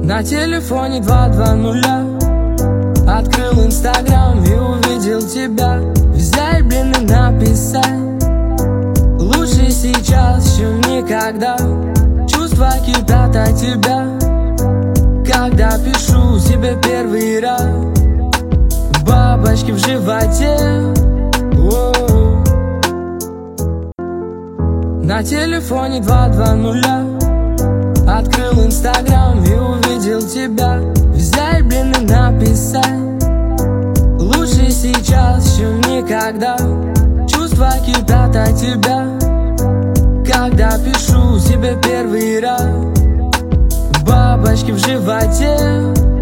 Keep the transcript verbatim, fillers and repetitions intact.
На телефоне два два нуля. Открыл инстаграм и увидел тебя. Взять, блин, и написать: лучше сейчас, чем никогда. Чувства кипят от тебя, когда пишу тебе первый раз. Бабочки в животе. О-о-о. На телефоне два два нуля. Открыл инстаграм и увидел тебя. Взять, блин, и написать: лучше сейчас, чем никогда. Чувства кипят от тебя, когда пишу тебе первый раз. Бабочки в животе.